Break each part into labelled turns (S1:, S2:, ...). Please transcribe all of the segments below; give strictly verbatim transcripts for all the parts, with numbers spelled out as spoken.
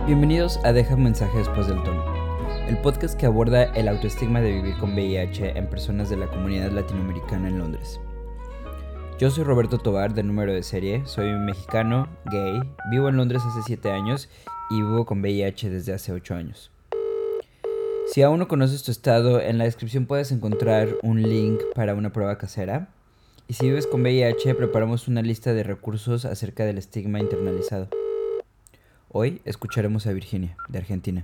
S1: Bienvenidos a Deja un mensaje después del tono, el podcast que aborda el autoestigma de vivir con V I H en personas de la comunidad latinoamericana en Londres. Yo soy Roberto Tobar, de número de serie, soy mexicano, gay, vivo en Londres hace siete años y vivo con V I H desde hace ocho años. Si aún no conoces tu estado, en la descripción puedes encontrar un link para una prueba casera. Y si vives con V I H, preparamos una lista de recursos acerca del estigma internalizado. Hoy escucharemos a Virginia, de Argentina.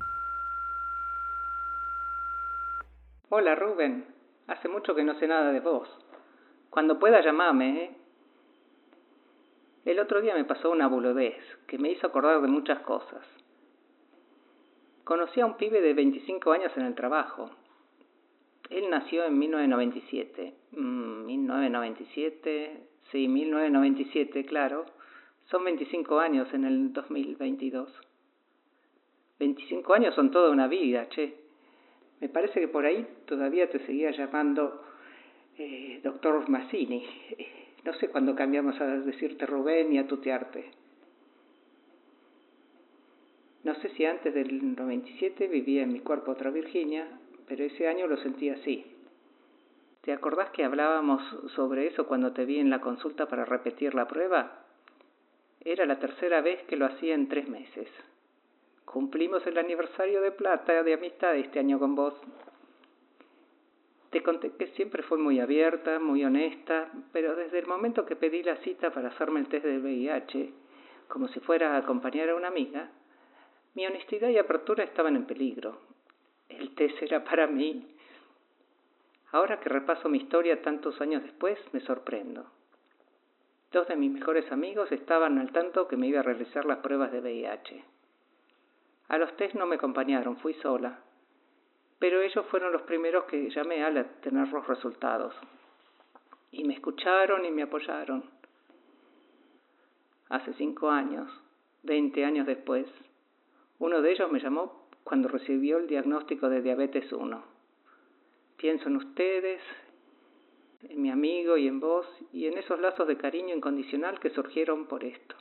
S2: Hola Rubén, hace mucho que no sé nada de vos. Cuando pueda llamame, ¿eh? El otro día me pasó una boludez que me hizo acordar de muchas cosas. Conocí a un pibe de veinticinco años en el trabajo. Él nació en mil novecientos noventa y siete. Mm, mil novecientos noventa y siete, sí, mil novecientos noventa y siete, claro. Son veinticinco años en el dos mil veintidós. veinticinco años son toda una vida, che. Me parece que por ahí todavía te seguía llamando eh, doctor Mazzini. No sé cuándo cambiamos a decirte Rubén y a tutearte. No sé si antes del noventa y siete vivía en mi cuerpo otra Virginia, pero ese año lo sentí así. ¿Te acordás que hablábamos sobre eso cuando te vi en la consulta para repetir la prueba? Era la tercera vez que lo hacía en tres meses. Cumplimos el aniversario de plata de amistad este año con vos. Te conté que siempre fui muy abierta, muy honesta, pero desde el momento que pedí la cita para hacerme el test del V I H, como si fuera a acompañar a una amiga, mi honestidad y apertura estaban en peligro. El test era para mí. Ahora que repaso mi historia tantos años después, me sorprendo. Dos de mis mejores amigos estaban al tanto que me iba a realizar las pruebas de V I H. A los test no me acompañaron, fui sola. Pero ellos fueron los primeros que llamé al tener los resultados. Y me escucharon y me apoyaron. Hace cinco años, veinte años después, uno de ellos me llamó cuando recibió el diagnóstico de diabetes uno. Pienso en ustedes, en mi amigo y en vos, y en esos lazos de cariño incondicional que surgieron por esto.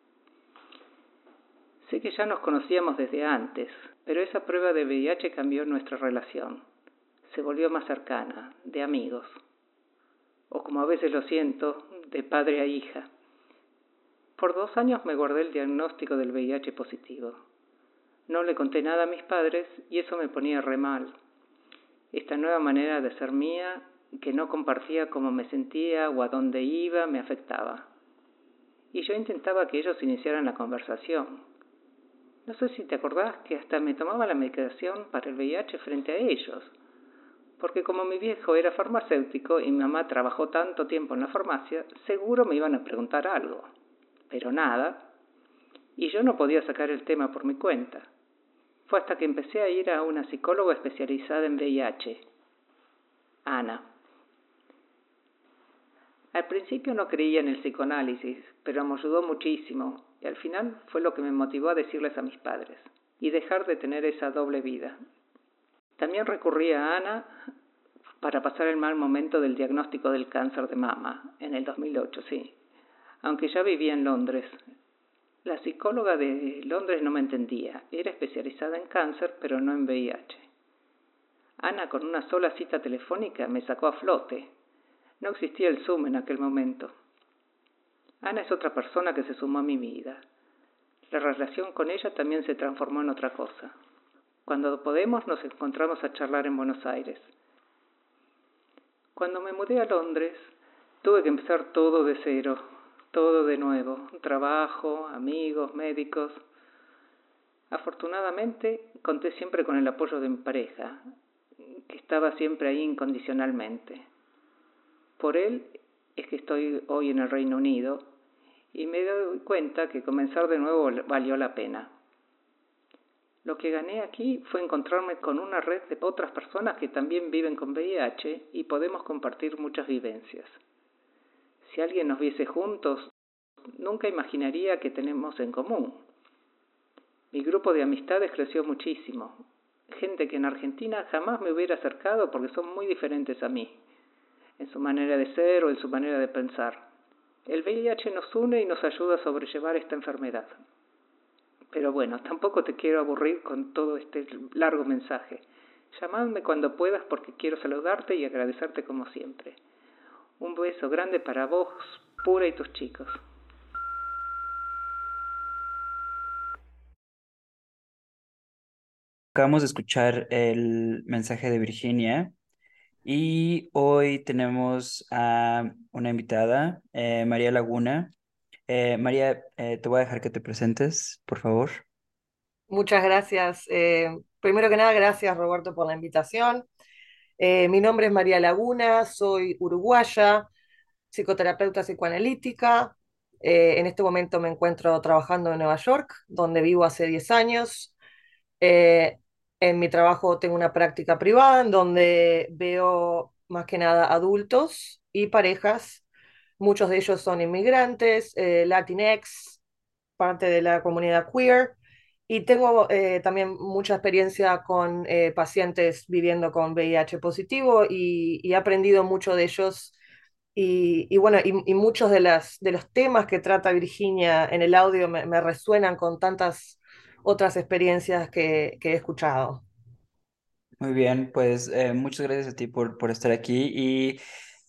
S2: Sé que ya nos conocíamos desde antes, pero esa prueba de V I H cambió nuestra relación. Se volvió más cercana, de amigos. O como a veces lo siento, de padre a hija. Por dos años me guardé el diagnóstico del V I H positivo. No le conté nada a mis padres y eso me ponía re mal. Esta nueva manera de ser mía, que no compartía cómo me sentía o a dónde iba, me afectaba. Y yo intentaba que ellos iniciaran la conversación. No sé si te acordás que hasta me tomaba la medicación para el V I H frente a ellos. Porque como mi viejo era farmacéutico y mi mamá trabajó tanto tiempo en la farmacia, seguro me iban a preguntar algo. Pero nada. Y yo no podía sacar el tema por mi cuenta. Fue hasta que empecé a ir a una psicóloga especializada en V I H, Ana. Al principio no creía en el psicoanálisis, pero me ayudó muchísimo y al final fue lo que me motivó a decirles a mis padres y dejar de tener esa doble vida. También recurrí a Ana para pasar el mal momento del diagnóstico del cáncer de mama, en el dos mil ocho, sí, aunque ya vivía en Londres. La psicóloga de Londres no me entendía, era especializada en cáncer, pero no en V I H. Ana, con una sola cita telefónica, me sacó a flote. No existía el Zoom en aquel momento. Ana es otra persona que se sumó a mi vida. La relación con ella también se transformó en otra cosa. Cuando podemos nos encontramos a charlar en Buenos Aires. Cuando me mudé a Londres, tuve que empezar todo de cero, todo de nuevo, trabajo, amigos, médicos. Afortunadamente, conté siempre con el apoyo de mi pareja, que estaba siempre ahí incondicionalmente. Por él es que estoy hoy en el Reino Unido y me doy cuenta que comenzar de nuevo valió la pena. Lo que gané aquí fue encontrarme con una red de otras personas que también viven con V I H y podemos compartir muchas vivencias. Si alguien nos viese juntos, nunca imaginaría que tenemos en común. Mi grupo de amistades creció muchísimo. Gente que en Argentina jamás me hubiera acercado porque son muy diferentes a mí, en su manera de ser o en su manera de pensar. El V I H nos une y nos ayuda a sobrellevar esta enfermedad. Pero bueno, tampoco te quiero aburrir con todo este largo mensaje. Llamadme cuando puedas porque quiero saludarte y agradecerte como siempre. Un beso grande para vos, Pura, y tus chicos.
S1: Acabamos de escuchar el mensaje de Virginia y hoy tenemos a una invitada, eh, María Laguna. Eh, María, eh, te voy a dejar que te presentes, por favor.
S3: Muchas gracias. Eh, primero que nada, gracias Roberto por la invitación. Eh, mi nombre es María Laguna, soy uruguaya, psicoterapeuta psicoanalítica. Eh, en este momento me encuentro trabajando en Nueva York, donde vivo hace diez años. Eh, en mi trabajo tengo una práctica privada en donde veo más que nada adultos y parejas. Muchos de ellos son inmigrantes, eh, Latinx, parte de la comunidad queer, y tengo eh, también mucha experiencia con eh, pacientes viviendo con V I H positivo y, y he aprendido mucho de ellos. Y, y bueno, y, y muchos de, las, de los temas que trata Virginia en el audio me, me resuenan con tantas otras experiencias que, que he escuchado.
S1: Muy bien, pues eh, muchas gracias a ti por, por estar aquí. Y,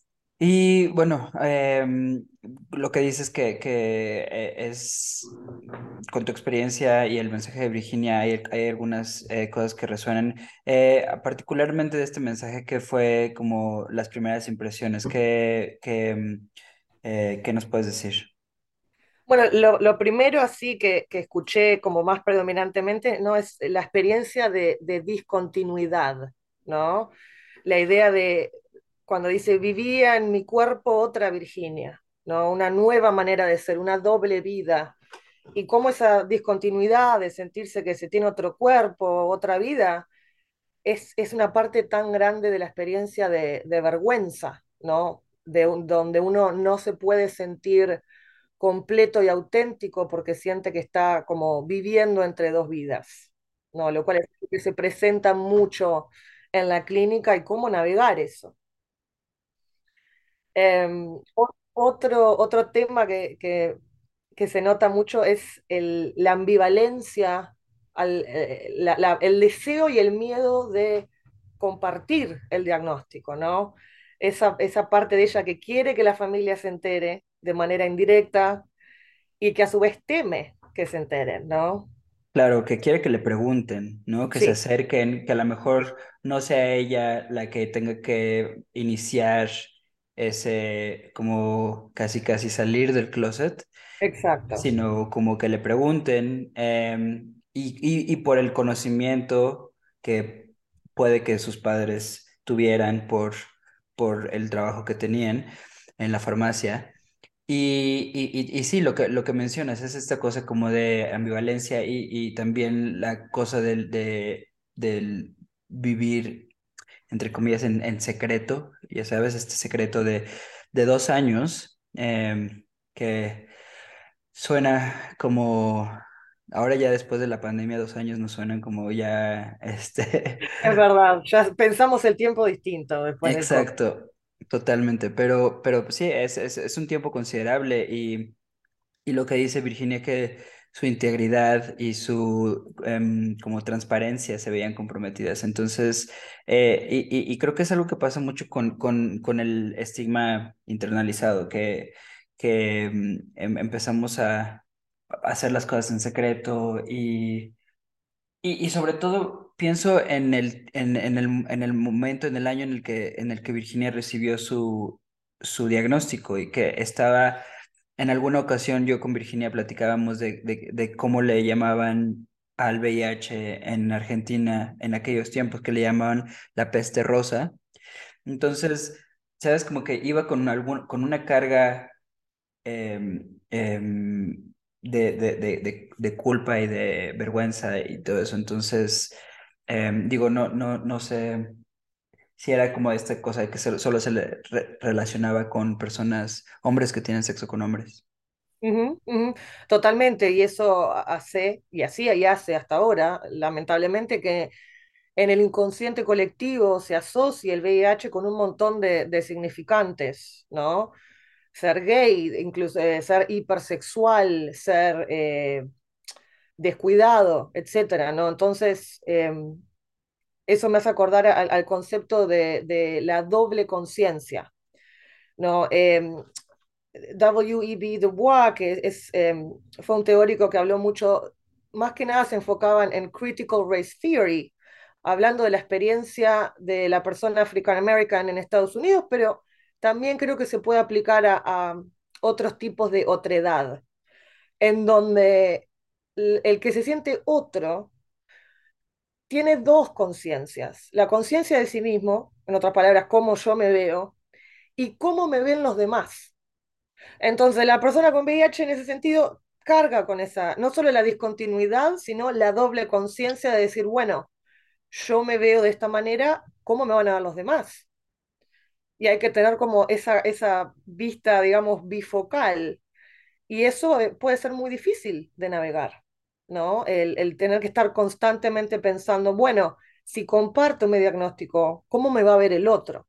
S1: y bueno, em, lo que dices que, que eh, es con tu experiencia y el mensaje de Virginia, hay, hay algunas eh, cosas que resuenan, eh, particularmente de este mensaje que fue como las primeras impresiones. ¿Qué, qué, em, eh, qué nos puedes decir?
S3: Bueno, lo, lo primero así que, que escuché como más predominantemente, ¿no? Es la experiencia de, de discontinuidad, ¿no? La idea de cuando dice vivía en mi cuerpo otra Virginia, ¿no? Una nueva manera de ser, una doble vida. Y cómo esa discontinuidad de sentirse que se tiene otro cuerpo, otra vida, es, es una parte tan grande de la experiencia de, de vergüenza, ¿no? De un- donde uno no se puede sentir completo y auténtico porque siente que está como viviendo entre dos vidas, ¿no? Lo cual es algo que se presenta mucho en la clínica y cómo navegar eso. Em, o- otro, otro tema que, que, que se nota mucho es el, la ambivalencia, al, eh, la- la- el deseo y el miedo de compartir el diagnóstico, ¿no? Esa, esa parte de ella que quiere que la familia se entere de manera indirecta y que a su vez teme que se enteren, ¿no?
S1: Claro, que quiere que le pregunten, ¿no? Que se
S3: Sí,
S1: acerquen, que a lo mejor no sea ella la que tenga que iniciar ese, como casi casi salir del closet,
S3: exacto.
S1: sino como que le pregunten, em, y, y, y por el conocimiento que puede que sus padres tuvieran por, por el trabajo que tenían en la farmacia. Y, y, y, y sí, lo que, lo que mencionas es esta cosa como de ambivalencia y, y también la cosa del, de, del vivir, entre comillas, en, en secreto, ya sabes, este secreto de, de dos años, em, que suena como, ahora ya después de la pandemia, dos años nos suenan como ya, este,
S3: Es verdad, ya pensamos el tiempo distinto después del COVID.
S1: exacto, totalmente, pero, pero sí, es, es, es un tiempo considerable y... Y lo que dice Virginia, que su integridad y su em, como transparencia se veían comprometidas. Entonces, eh, y, y- y creo que es algo que pasa mucho con, con, con el estigma internalizado, que, que em, em- empezamos a, a hacer las cosas en secreto y, y, y sobre todo pienso en el, en, en el, en el momento, en el año en el que, en el que Virginia recibió su, su diagnóstico y que estaba, en alguna ocasión yo con Virginia platicábamos de, de, de cómo le llamaban al V I H en Argentina en aquellos tiempos, que le llamaban la peste rosa. Entonces, sabes, como que iba con, algún, con una carga em, em, de, de, de, de, de culpa y de vergüenza y todo eso. Entonces, em, digo, no, no, no sé si era como esta cosa de que solo, solo se le re- relacionaba con personas, hombres que tienen sexo con hombres.
S3: Ujú, ujú. Totalmente, y eso hace, y hacía y hace hasta ahora, lamentablemente, que en el inconsciente colectivo se asocia el V I H con un montón de, de significantes, ¿no? Ser gay, incluso eh, ser hipersexual, ser eh, descuidado, etcétera, ¿no? Entonces, eh, eso me hace acordar al, al concepto de, de, la doble conciencia, ¿no? Eh, W E B. Du Bois, que es, eh, fue un teórico que habló mucho, más que nada se enfocaba en Critical Race Theory, hablando de la experiencia de la persona African American en Estados Unidos, pero también creo que se puede aplicar a, a otros tipos de otredad, en donde el que se siente otro tiene dos conciencias, la conciencia de sí mismo, en otras palabras, cómo yo me veo, y cómo me ven los demás. Entonces, la persona con V I H en ese sentido carga con esa, no solo la discontinuidad, sino la doble conciencia de decir, bueno, yo me veo de esta manera, ¿cómo me van a ver los demás? Y hay que tener como esa, esa vista, digamos, bifocal. Y eso eh, puede ser muy difícil de navegar, ¿no? El, el tener que estar constantemente pensando, bueno, si comparto mi diagnóstico, ¿cómo me va a ver el otro?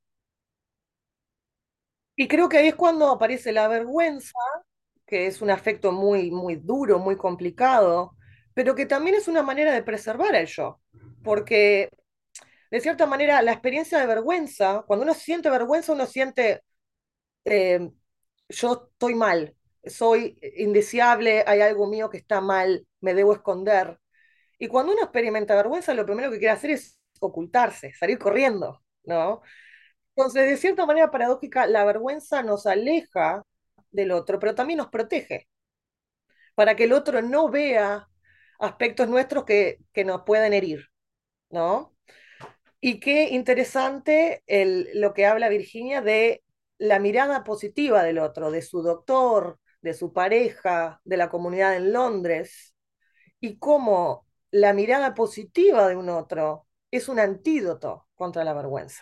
S3: Y creo que ahí es cuando aparece la vergüenza, que es un afecto muy, muy duro, muy complicado, pero que también es una manera de preservar el yo, porque de cierta manera la experiencia de vergüenza, cuando uno siente vergüenza, uno siente, eh, yo estoy mal, soy indeseable, hay algo mío que está mal, me debo esconder. Y cuando uno experimenta vergüenza, lo primero que quiere hacer es ocultarse, salir corriendo, ¿no? Entonces, de cierta manera paradójica, la vergüenza nos aleja del otro, pero también nos protege, para que el otro no vea aspectos nuestros que, que nos pueden herir, ¿no? Y qué interesante el, lo que habla Virginia de la mirada positiva del otro, de su doctor, de su pareja, de la comunidad en Londres, y cómo la mirada positiva de un otro es un antídoto contra la vergüenza.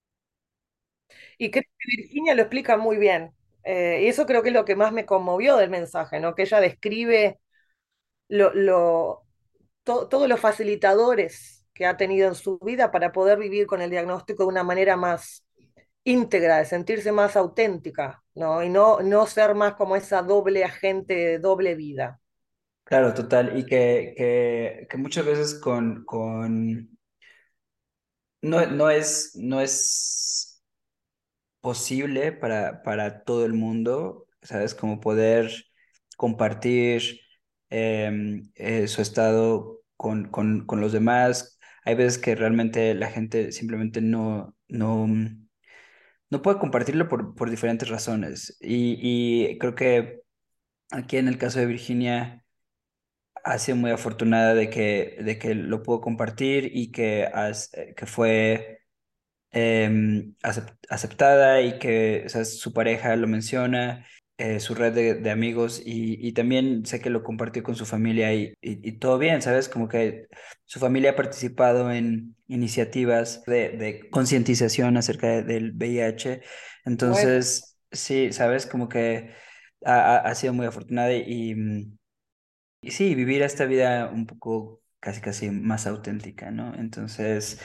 S3: Y creo que Virginia lo explica muy bien. Eh, y eso creo que es lo que más me conmovió del mensaje, ¿no? Que ella describe lo, lo, to- todos los facilitadores que ha tenido en su vida para poder vivir con el diagnóstico de una manera más íntegra, de sentirse más auténtica, ¿no? Y no, no ser más como esa doble agente, doble vida.
S1: Claro, total. Y que, que, que muchas veces con, con no, no es, no es posible para, para todo el mundo, ¿sabes? Como poder compartir em, eh, su estado con, con, con los demás. Hay veces que realmente la gente simplemente no, no, no puede compartirlo por, por diferentes razones. Y, y creo que aquí en el caso de Virginia ha sido muy afortunada de que, de que lo pudo compartir y que, has- eh, que fue em, acep- aceptada y que, o sea, su pareja lo menciona, eh, su red de, de amigos y, y también sé que lo compartió con su familia y, y- y todo bien, ¿sabes? Como que su familia ha participado en iniciativas de, de concientización acerca de- del V I H.
S3: Bueno,
S1: Entonces, sí, ¿sabes? Como que ha, ha- ha sido muy afortunada y, mm, y sí, vivir esta vida un poco casi casi más auténtica, ¿no? Entonces...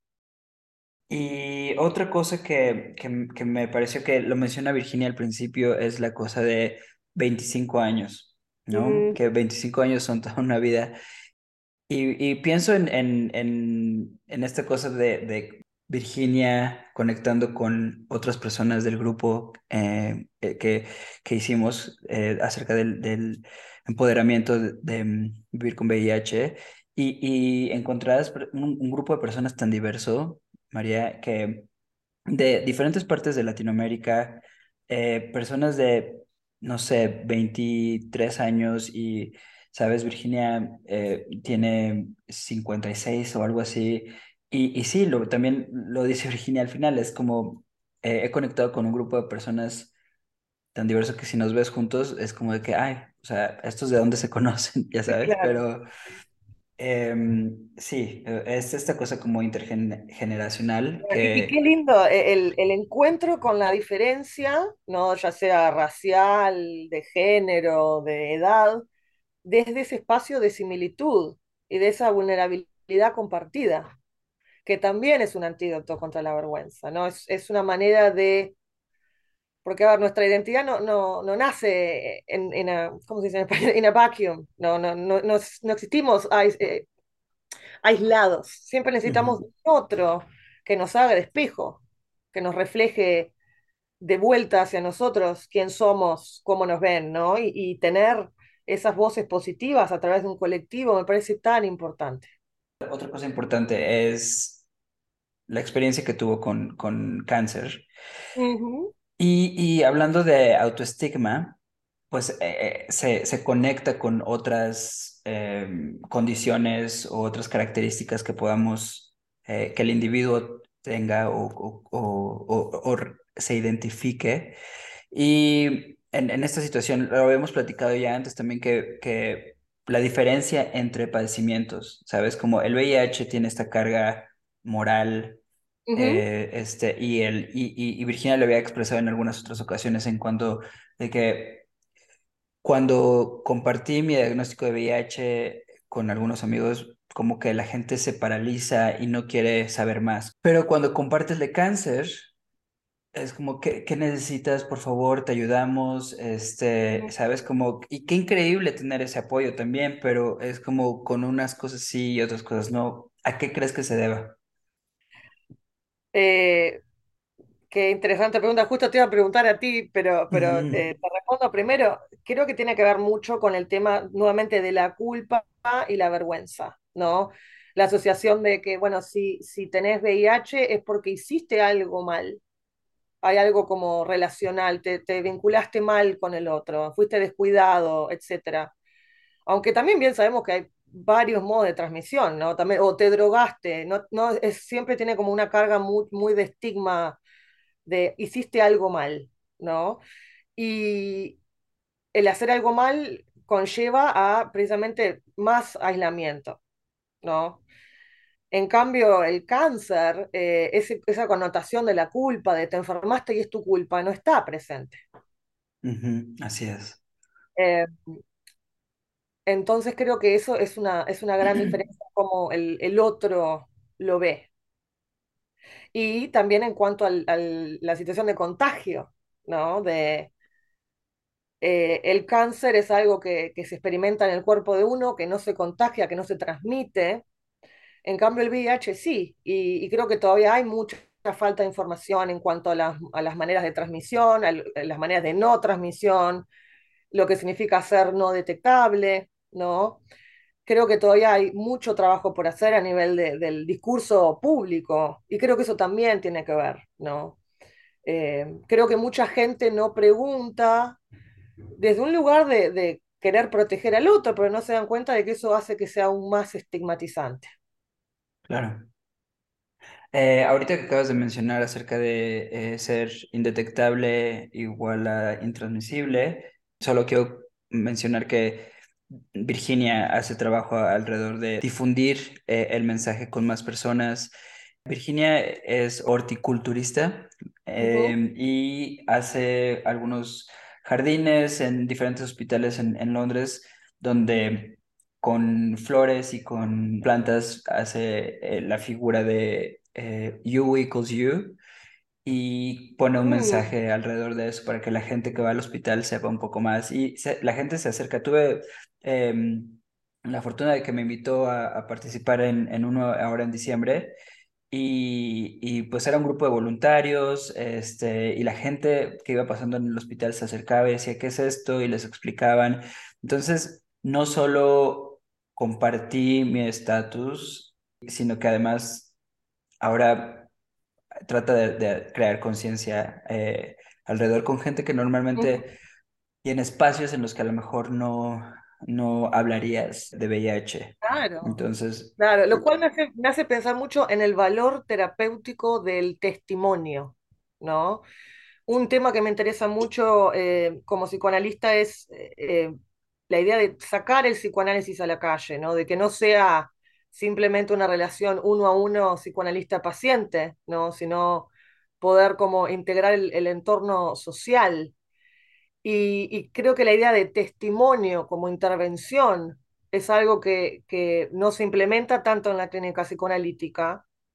S1: Y otra cosa que, que, que me pareció que lo menciona Virginia al principio es la cosa de veinticinco años, ¿no?
S3: mm,
S1: Que veinticinco años son toda una vida. Y, y pienso en, en, en, en esta cosa de, de Virginia conectando con otras personas del grupo eh, eh, que, que hicimos eh, acerca del, del empoderamiento de, de, mm, vivir con V I H y, y encontradas per- un, un grupo de personas tan diverso, María, que de diferentes partes de Latinoamérica, eh, personas de, no sé, veintitrés años y, sabes, Virginia eh, tiene cincuenta y seis o algo así. Y, y sí, lo, también lo dice Virginia al final, es como eh, he conectado con un grupo de personas tan diverso que si nos ves juntos es como de que, ay, o sea, estos de dónde se conocen, ya
S3: sí,
S1: sabes,
S3: claro.
S1: pero em, sí, eh, es esta cosa como intergeneracional
S3: Y, y qué
S1: que...
S3: lindo eh, el, el encuentro con la diferencia, ¿no? Ya sea racial, de género, de edad, desde ese espacio de similitud y de esa vulnerabilidad compartida, que también es un antídoto contra la vergüenza, ¿no? Es, es una manera de Porque, a ver, nuestra identidad no, no, no nace en, en a, ¿cómo se dice en español? In a vacuum. No, no, no, no, no existimos ais- eh, aislados. Siempre necesitamos
S1: Ujú.
S3: otro que nos haga de espejo, que nos refleje de vuelta hacia nosotros quién somos, cómo nos ven, ¿no? Y, y tener esas voces positivas a través de un colectivo me parece tan importante.
S1: Otra cosa importante es la experiencia que tuvo con, con cáncer.
S3: Ujú,
S1: Y, y hablando de autoestigma, pues eh, eh, se, se conecta con otras em, condiciones o otras características que podamos, eh, que el individuo tenga o, o- o- o- o se identifique. Y en, en esta situación, lo habíamos platicado ya antes también, que, que la diferencia entre padecimientos, ¿sabes? Como el V I H tiene esta carga moral,
S3: ujú,
S1: eh, este, y, el, y, y- y Virginia lo había expresado en algunas otras ocasiones en cuanto de que cuando compartí mi diagnóstico de V I H con algunos amigos, como que la gente se paraliza y no quiere saber más. Pero cuando compartes de cáncer, es como, ¿qué, qué necesitas? Por favor, te ayudamos, este,
S3: ujú.
S1: ¿sabes? Como, y qué increíble tener ese apoyo también, pero es como con unas cosas sí y otras cosas no. ¿A qué crees que se deba?
S3: Eh, Qué interesante pregunta. Justo te iba a preguntar a ti, pero, pero
S1: Ujú,
S3: eh, te respondo primero. Creo que tiene que ver mucho con el tema nuevamente de la culpa y la vergüenza, ¿no? La asociación de que, bueno, si, si tenés V I H es porque hiciste algo mal. Hay algo como relacional, te, te vinculaste mal con el otro, fuiste descuidado, etcétera. Aunque también bien sabemos que hay varios modos de transmisión, ¿no? También, o te drogaste, no, no, es, siempre tiene como una carga muy, muy de estigma de hiciste algo mal, ¿no? Y el hacer algo mal conlleva a precisamente más aislamiento, ¿no? En cambio, el cáncer, eh, ese- esa connotación de la culpa, de te enfermaste y es tu culpa, no está presente.
S1: ujú, así es.
S3: Eh, entonces creo que eso es una, es una gran diferencia como el, el otro lo ve. Y también en cuanto a la situación de contagio, ¿no? De, eh, el cáncer es algo que, que se experimenta en el cuerpo de uno, que no se contagia, que no se transmite. En cambio, el V I H sí, y, y creo que todavía hay mucha falta de información en cuanto a las, a las maneras de transmisión, a, a las maneras de no transmisión, lo que significa ser no detectable, ¿no? Creo que todavía hay mucho trabajo por hacer a nivel de, del discurso público, y creo que eso también tiene que ver, ¿no? Eh, creo que mucha gente no pregunta desde un lugar de, de querer proteger al otro, pero no se dan cuenta de que eso hace que sea aún más estigmatizante.
S1: Claro. Eh, ahorita que acabas de mencionar acerca de eh, ser indetectable igual a intransmisible, solo quiero mencionar que Virginia hace trabajo alrededor de difundir eh, el mensaje con más personas. Virginia es horticulturista
S3: Ujú,
S1: eh, y hace algunos jardines en diferentes hospitales en, en Londres donde con flores y con plantas hace eh, la figura de eh, You equals you y pone un
S3: mm,
S1: mensaje alrededor de eso para que la gente que va al hospital sepa un poco más y se- la gente se acerca. Tuve em, la fortuna de que me invitó a, a participar en, en uno ahora en diciembre y, y, pues era un grupo de voluntarios, este, y la gente que iba pasando en el hospital se acercaba y decía, ¿qué es esto? Y les explicaban. Entonces, no solo compartí mi estatus, sino que además ahora trata de, de crear conciencia eh, alrededor con gente que
S3: ujú.
S1: normalmente y en espacios en los que a lo mejor no, no hablarías de V I H.
S3: Claro,
S1: Entonces,
S3: claro, lo cual me hace, me hace pensar mucho en el valor terapéutico del testimonio, ¿no? Un tema que me interesa mucho eh, como psicoanalista es eh, eh, la idea de sacar el psicoanálisis a la calle, ¿no? De que no sea simplemente una relación uno a uno psicoanalista-paciente, ¿no? Sino poder como integrar el, el entorno social. Y, y creo que la idea de testimonio como intervención es algo que, que no se implementa tanto en la clínica psicoanalítica,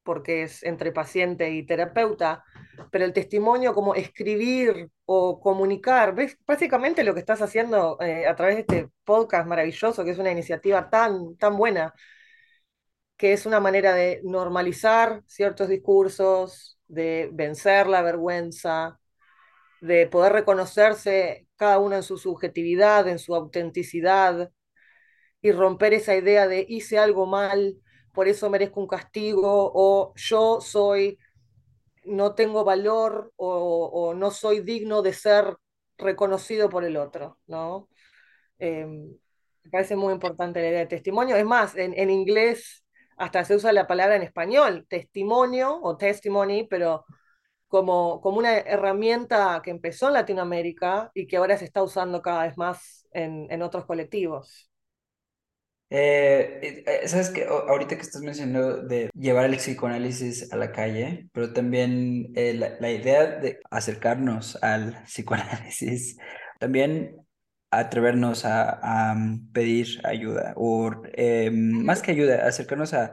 S3: porque es entre paciente y terapeuta, pero el testimonio como escribir o comunicar, ¿ves? Básicamente lo que estás haciendo eh, a través de este podcast maravilloso, que es una iniciativa tan, tan buena, que es una manera de normalizar ciertos discursos, de vencer la vergüenza, de poder reconocerse cada uno en su subjetividad, en su autenticidad, y romper esa idea de hice algo mal, por eso merezco un castigo, o yo soy, no tengo valor, o, o no soy digno de ser reconocido por el otro, ¿no? Eh, Me parece muy importante la idea de testimonio. Es más, en, en inglés hasta se usa la palabra en español, testimonio o testimony, pero como, como una herramienta que empezó en Latinoamérica y que ahora se está usando cada vez más en, en otros colectivos.
S1: Eh, eh, sabes que ahorita que estás mencionando de llevar el psicoanálisis a la calle, pero también eh, la, la idea de acercarnos al psicoanálisis, también atrevernos a, a, mm, pedir ayuda, o eh, más que ayuda, acercarnos a,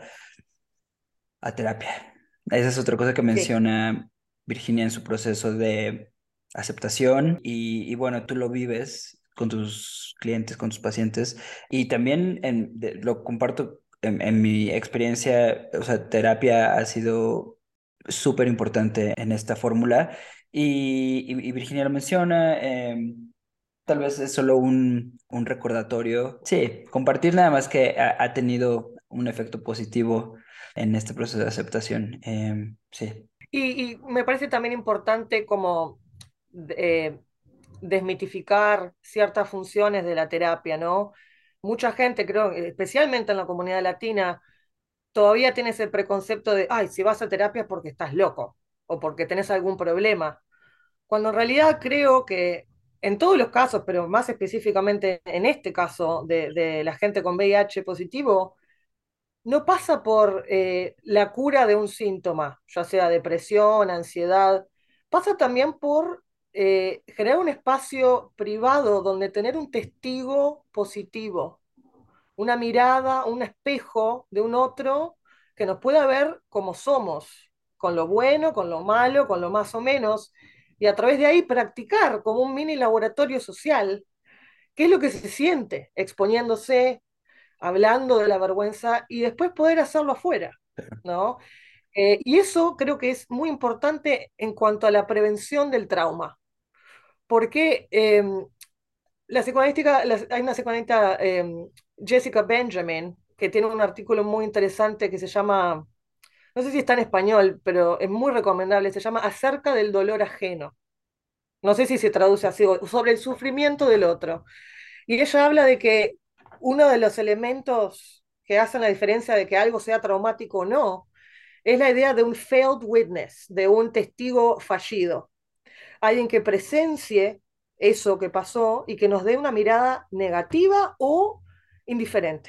S1: a terapia. Esa es otra cosa que
S3: Sí.
S1: menciona Virginia en su proceso de aceptación y, y bueno, tú lo vives con tus clientes, con tus pacientes y también en, de- lo comparto en, en mi experiencia, o sea, terapia ha sido súper importante en esta fórmula y, y- y Virginia lo menciona. Em, tal vez es solo un, un recordatorio. Sí, compartir nada más que ha, ha tenido un efecto positivo en este proceso de aceptación. Em, sí,
S3: Y, y me parece también importante como eh, desmitificar ciertas funciones de la terapia, ¿no? Mucha gente, creo, especialmente en la comunidad latina, todavía tiene ese preconcepto de, ay, si vas a terapia es porque estás loco o porque tenés algún problema, cuando en realidad creo que en todos los casos, pero más específicamente en este caso de, de la gente con V I H positivo, no pasa por eh, la cura de un síntoma, ya sea depresión, ansiedad, pasa también por eh, generar un espacio privado donde tener un testigo positivo, una mirada, un espejo de un otro que nos pueda ver como somos, con lo bueno, con lo malo, con lo más o menos, y a través de ahí practicar como un mini laboratorio social, qué es lo que se siente exponiéndose, hablando de la vergüenza y después poder hacerlo afuera, ¿no? Eh, y eso creo que es muy importante en cuanto a la prevención del trauma, porque eh, la psicoanalítica, la- hay una psicoanalista, eh, Jessica Benjamin, que tiene un artículo muy interesante que se llama, no sé si está en español, pero es muy recomendable, se llama Acerca del dolor ajeno. No sé si se traduce así, o sobre el sufrimiento del otro. Y ella habla de que uno de los elementos que hacen la diferencia de que algo sea traumático o no, es la idea de un failed witness, de un testigo fallido, alguien que presencie eso que pasó y que nos dé una mirada negativa o indiferente.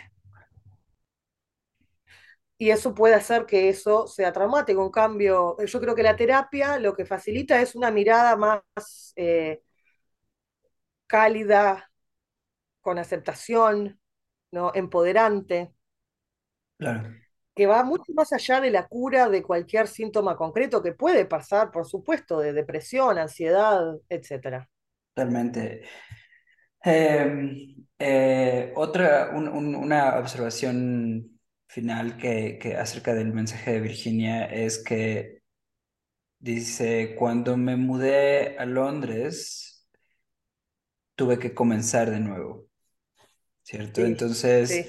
S3: Y eso puede hacer que eso sea traumático. En cambio, yo creo que la terapia lo que facilita es una mirada más eh, cálida, con aceptación, ¿no? Empoderante,
S1: claro,
S3: que va mucho más allá de la cura de cualquier síntoma concreto que puede pasar, por supuesto, de depresión, ansiedad, etcétera.
S1: realmente. Em, eh, otra, un- un- una observación final que, que acerca del mensaje de Virginia es que dice, cuando me mudé a Londres, tuve que comenzar de nuevo, ¿cierto?
S3: Sí,
S1: Entonces,
S3: sí.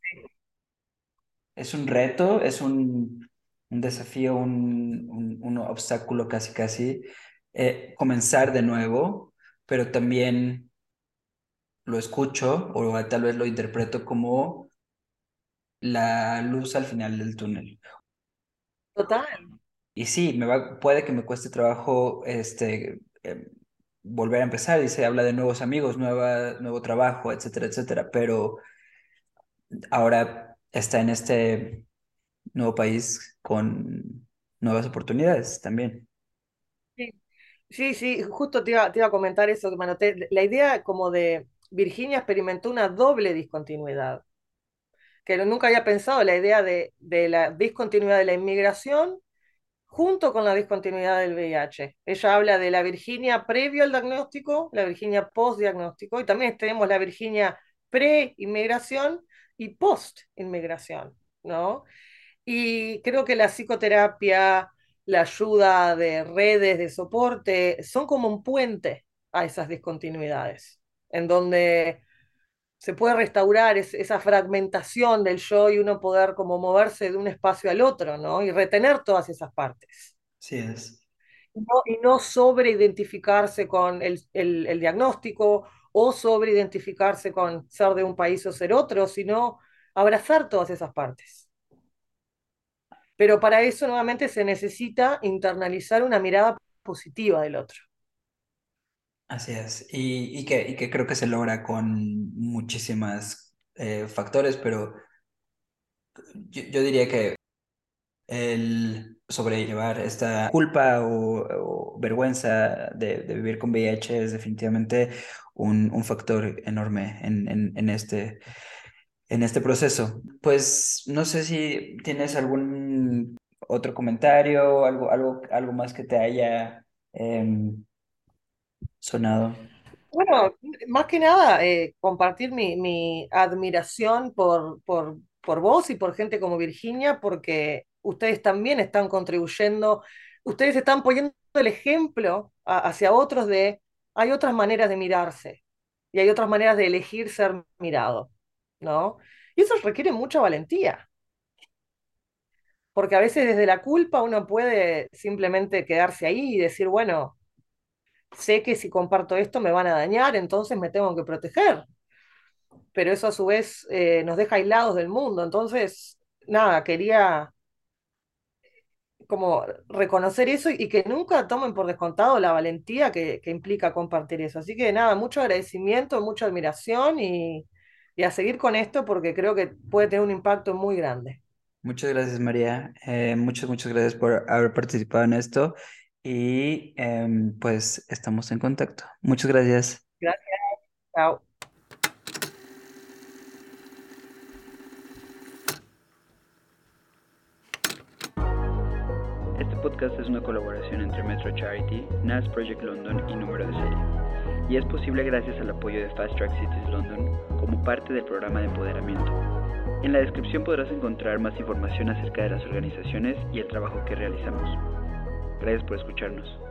S1: es un reto, es un, un desafío, un, un- un obstáculo casi casi, eh, comenzar de nuevo, pero también lo escucho o tal vez lo interpreto como la luz al final del túnel.
S3: Total.
S1: Y sí, me va, puede que me cueste trabajo este, eh, volver a empezar, dice, habla de nuevos amigos, nueva, nuevo trabajo, etcétera, etcétera, pero ahora está en este nuevo país con nuevas oportunidades también.
S3: Sí, sí, sí, justo te iba, te iba a comentar eso, que me anoté. La idea como de Virginia experimentó una doble discontinuidad, que nunca había pensado la idea de, de la discontinuidad de la inmigración junto con la discontinuidad del V I H. Ella habla de la Virginia previo al diagnóstico, la Virginia post-diagnóstico, y también tenemos la Virginia pre-inmigración y post-inmigración, ¿no? Y creo que la psicoterapia, la ayuda de redes de soporte, son como un puente a esas discontinuidades, en donde se puede restaurar es, esa fragmentación del yo y uno poder como moverse de un espacio al otro, ¿no? Y retener todas esas partes.
S1: Sí es.
S3: Y no, y no sobreidentificarse con el, el, el diagnóstico o sobreidentificarse con ser de un país o ser otro, sino abrazar todas esas partes. Pero para eso nuevamente se necesita internalizar una mirada positiva del otro.
S1: Así es, y, y que, y que creo que se logra con muchísimas eh, factores, pero yo, yo diría que el sobrellevar esta culpa o, o vergüenza de, de vivir con V I H es definitivamente un, un factor enorme en, en, en este, en este proceso. Pues no sé si tienes algún otro comentario, algo, algo, algo más que te haya em, sonado.
S3: Bueno, más que nada, eh, compartir mi, mi admiración por, por, por vos y por gente como Virginia, porque ustedes también están contribuyendo, ustedes están poniendo el ejemplo a- hacia otros de, hay otras maneras de mirarse y hay otras maneras de elegir ser mirado, ¿no? Y eso requiere mucha valentía, porque a veces desde la culpa uno puede simplemente quedarse ahí y decir, bueno, sé que si comparto esto me van a dañar, entonces me tengo que proteger, pero eso a su vez eh, nos deja aislados del mundo. Entonces, nada, quería como reconocer eso y que nunca tomen por descontado la valentía que, que implica compartir eso. Así que nada, mucho agradecimiento, mucha admiración y, y a seguir con esto porque creo que puede tener un impacto muy grande.
S1: Muchas gracias, María. Eh, muchas, muchas gracias por haber participado en esto y em, pues estamos en contacto. Muchas gracias.
S3: Gracias, chao.
S1: Este podcast es una colaboración entre Metro Charity, N A S Project London y Número de Serie. Y es posible gracias al apoyo de Fast Track Cities London como parte del programa de empoderamiento. En la descripción podrás encontrar más información acerca de las organizaciones y el trabajo que realizamos. Gracias por escucharnos.